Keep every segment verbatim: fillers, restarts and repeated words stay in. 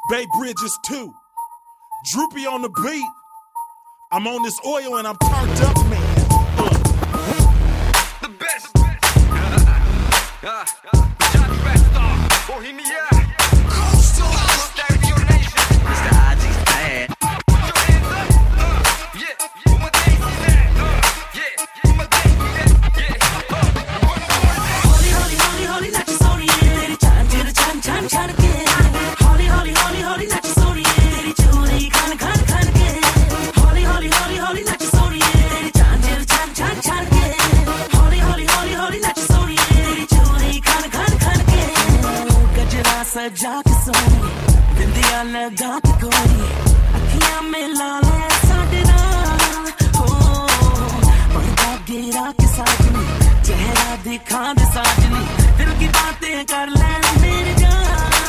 Bay Bridges two. Droopy on the beat. I'm on this oil and I'm turned up, man. Uh. The best. Johnny Resta, Bohemia. Stereo Nation. Mister I G's bad. Put your hands up. Uh, yeah, yeah. My days is bad. Uh, yeah, yeah. My days is bad. Yeah. Uh, Holy, holy, holy, holy, not your sorry. Teri chan, teri chan, chan, chan ke. Holy, holy, holy, holy, not your sorry. Teri chori, khan, khan, khan ke. Holy, holy, holy, holy, not your sorry. Teri chan, teri chan, chan, chan ke. Holy, holy, holy, holy, not your sorry. Teri chori, khan, khan, khan ke. Gajra saja ke soni, bindiya laga ke koi. Akhiyan mein laal hai saade naal. Oh, parda gira ke saajni. चेहरा दिखा दे साजनी दिल की बातें कर ले मेरी जान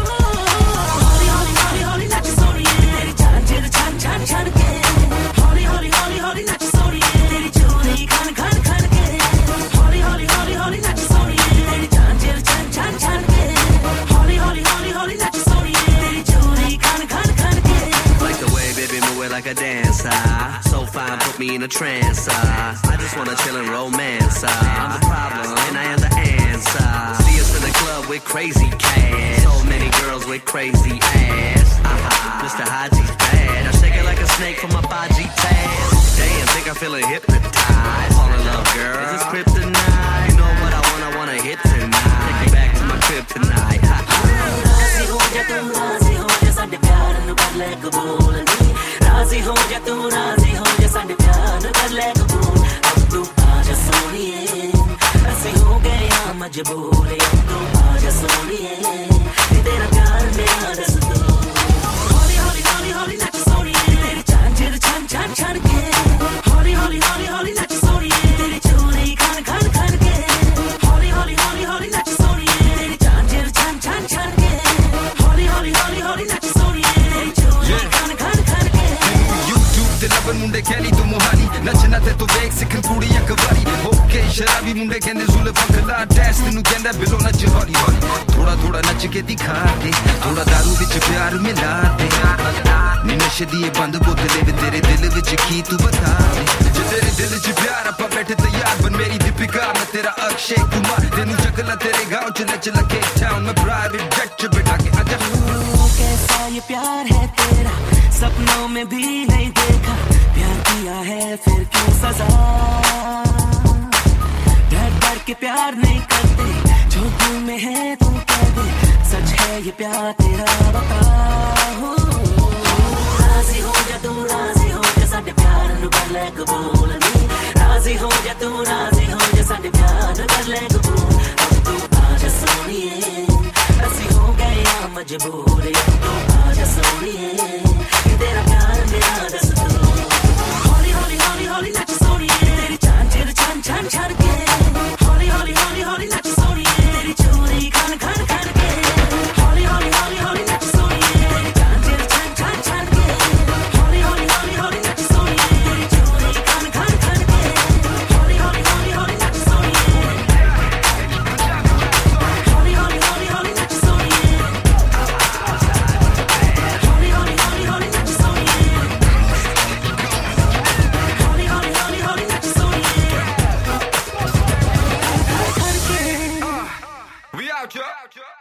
हौली हौली हौली हौली नच सोनी तेरी जान जिर छन छन छन के हौली हौली हौली हौली नच सोनी तेरी चोरी खन खन खन के हौली हौली हौली हौली नच सोनी तेरी जान जिर छन छन छन के हौली हौली हौली हौली नच सोनी तेरी चोरी खन खन खन के Like the way baby move it like a dancer. So fine, put me in a trance. uh. I just wanna chill and romance. uh. I'm the problem and I am the answer. See us in the club with crazy cash. So many girls with crazy ass. Uh-huh. Mister Haji's bad. I shake it like a snake from my Baji tag. Damn, think I'm feeling hypnotized. Fall in love, girl. Is this kryptonite? You know what I want, I wanna hit tonight. Take me back to my crib tonight. राजी हो जा तू राजी हो जा साडे प्यार नू कर ले कबूल नी राजी हो जा तू राजी हो जा साडे प्यार नू कर ले कबूल अब तू आजा सोनिए ऐसे हो गए हम मजबूर अब तू आजा सोनिए तेरा प्यार मेरा दस्तूर हौली हौली हौली हौली नच सोनिए तेरी चांद चिर छन छन छन के हौली हौली हौली हौली नच सोनिए तेरी चोरी खन खन खन के हौली हौली हौली हौली नच सोनिए तेरी चांद चिर छन छन छन के हौली हौली हौली हौली नच सोनिए तेरी चोरी खन खन खन के YouTube ਤੇ ਲੱਭਣ ਮੁੰਡੇ ਕਹਿਣੀ ਤੂੰ ਮੁਹਾਲੀ ਨੱਚਣਾ ਤੇ ਤੂੰ ਵੇਖ ਸਿੱਖਣ ਕੁੜੀਆਂ ਕਵਾਰੀ ਓਕੇ ਸ਼ਰਾਬੀ ਮੁੰਡੇ ਕਹਿੰਦੇ ਜ਼ੁਲਫਾਂ ਖਲਾ ਡੈਸ ਤੈਨੂੰ ਕਹਿੰਦਾ ਬਿਲੋ ਨੱਚ ਹੌਲੀ ਹੌਲੀ ਥੋੜਾ ਥੋੜਾ ਨੱਚ ਕੇ ਦਿਖਾ ਦੇ ਥੋੜਾ ਦਾਰੂ ਵਿੱਚ ਪਿਆਰ ਮਿਲਾ ਦੇ ਨੀ ਨਸ਼ੇ ਦੀ ਇਹ ਬੰਦ ਬੋਤਲੇ ਵੀ ਤੇਰੇ ਦਿਲ ਵਿੱਚ ਕੀ ਤੂੰ ਬਤਾ ਦੇ ਜੇ ਤੇਰੇ ਦਿਲ 'ਚ ਪਿਆਰ ਆਪਾਂ ਬੈਠੇ ਤਿਆਰ ਬਣ ਮੇਰੀ ਦੀਪਿਕਾ ਮੈਂ ਤੇਰਾ ਅਕਸ਼ੇ ਕੁਮਾਰ ਤੈਨੂੰ ਚੱਕਲਾ ਤੇਰੇ ਗਾਉਂ 'ਚ ਨੱਚ ਲੱਗੇ ਟਾਊਨ ਮੈਂ ਪ੍ਰਾਈਵੇਟ ਜੈਟ 'ਚ ਬਿਠਾ ਕੇ ਆਜਾ कैसा ये प्यार है तेरा सपनों में भी नहीं देखा प्यार किया है फिर क्यों सजा डर डर के प्यार नहीं करते जो दिल में है तू कह दे सच है ये प्यार तेरा बता राजी हो जा तू राजी हो जा साडे प्यार नू कर ले कबूल नी राजी हो जा तू राजी हो जा साडे प्यार नू कर ले कबूल अब तू आजा सोनिए ऐसी हो गए हम मजबूर अब तो आजा सोनिए तेरा प्यार मेरा दस्तूर हौली हौली हौली हौली नच सोनिए तेरी चांद चिर छन छन छन के हौली हौली हौली हौली नच सोनिए तेरी चोरी खन खन खन के हौली हौली हौली हौली नच सोनिए तेरी चांद चिर छन छन छन के हौली हौली हौली हौली नच सोनिए तेरी चोरी खन खन खन के हौली हौली हौली हौली नच सोनिए हौली हौली हौली हौली नच सोनिए हौली हौली हौली हौली नच सोनिए हौली हौली हौली हौली नच सोनिए We out, yo.